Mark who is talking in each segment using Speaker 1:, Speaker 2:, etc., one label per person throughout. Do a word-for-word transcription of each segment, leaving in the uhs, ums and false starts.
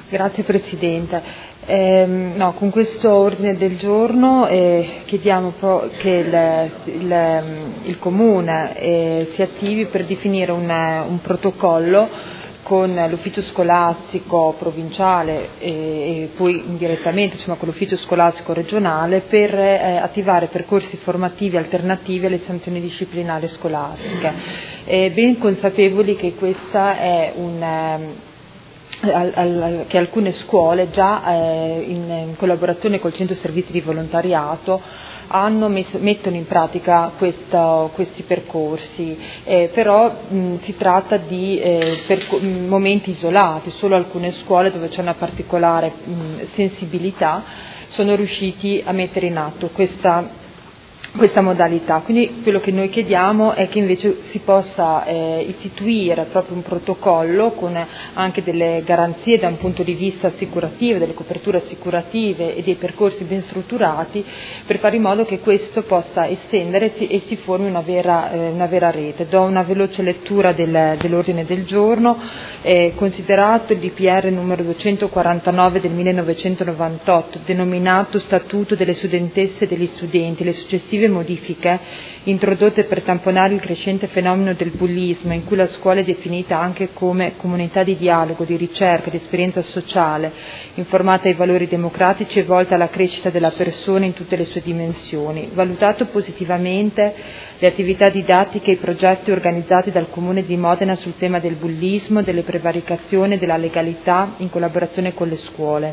Speaker 1: Grazie Presidente. Eh, no, con questo ordine del giorno eh, chiediamo pro- che il, il, il Comune eh, si attivi per definire un, un protocollo con l'ufficio scolastico provinciale e, e poi indirettamente insomma, con l'ufficio scolastico regionale per eh, attivare percorsi formativi alternativi alle sanzioni disciplinari scolastiche. Eh, ben consapevoli che questa è un... Eh, Al, al, che alcune scuole già eh, in, in collaborazione col centro servizi di volontariato hanno messo, mettono in pratica questo, questi percorsi, eh, però mh, si tratta di eh, per, mh, momenti isolati, solo alcune scuole dove c'è una particolare mh, sensibilità sono riusciti a mettere in atto questa questa modalità. Quindi quello che noi chiediamo è che invece si possa eh, istituire proprio un protocollo con anche delle garanzie da un punto di vista assicurativo, delle coperture assicurative e dei percorsi ben strutturati per fare in modo che questo possa estendersi e si formi una vera, eh, una vera rete. Do una veloce lettura del, dell'ordine del giorno. Eh, considerato il D P R numero duecentoquarantanove del millenovecentonovantotto, denominato Statuto delle studentesse e degli studenti, le successive modifiche introdotte per tamponare il crescente fenomeno del bullismo, in cui la scuola è definita anche come comunità di dialogo, di ricerca, di esperienza sociale, informata ai valori democratici e volta alla crescita della persona in tutte le sue dimensioni. Valutato positivamente le attività didattiche e i progetti organizzati dal Comune di Modena sul tema del bullismo, delle prevaricazioni e della legalità in collaborazione con le scuole.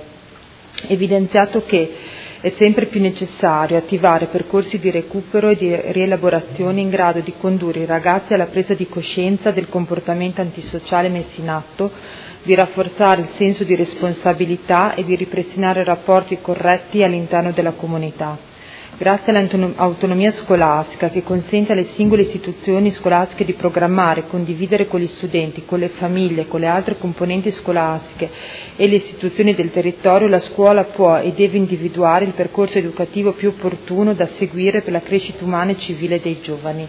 Speaker 1: Evidenziato che è sempre più necessario attivare percorsi di recupero e di rielaborazione in grado di condurre i ragazzi alla presa di coscienza del comportamento antisociale messo in atto, di rafforzare il senso di responsabilità e di ripristinare rapporti corretti all'interno della comunità. Grazie all'autonomia scolastica che consente alle singole istituzioni scolastiche di programmare e condividere con gli studenti, con le famiglie, con le altre componenti scolastiche e le istituzioni del territorio, la scuola può e deve individuare il percorso educativo più opportuno da seguire per la crescita umana e civile dei giovani.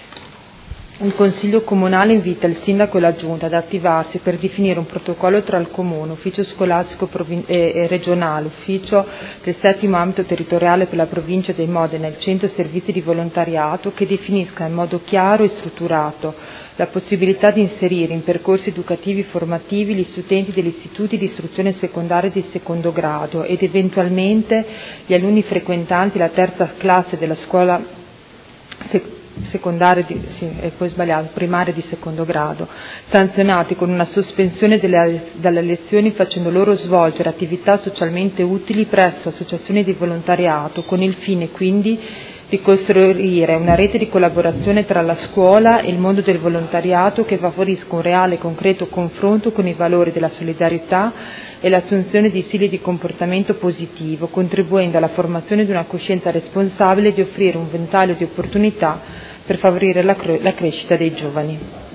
Speaker 1: Il Consiglio Comunale invita il Sindaco e la Giunta ad attivarsi per definire un protocollo tra il Comune, Ufficio Scolastico provin- e, e Regionale, Ufficio del Settimo Ambito Territoriale per la Provincia di Modena e il Centro Servizi di Volontariato che definisca in modo chiaro e strutturato la possibilità di inserire in percorsi educativi formativi gli studenti degli istituti di istruzione secondaria di secondo grado ed eventualmente gli alunni frequentanti la terza classe della scuola secondaria secondaria di, sì, e poi sbagliato, primaria di secondo grado, sanzionati con una sospensione delle, dalle lezioni facendo loro svolgere attività socialmente utili presso associazioni di volontariato, con il fine quindi di costruire una rete di collaborazione tra la scuola e il mondo del volontariato che favorisca un reale e concreto confronto con i valori della solidarietà e l'assunzione di stili di comportamento positivo, contribuendo alla formazione di una coscienza responsabile e di offrire un ventaglio di opportunità per favorire la, cre- la crescita dei giovani.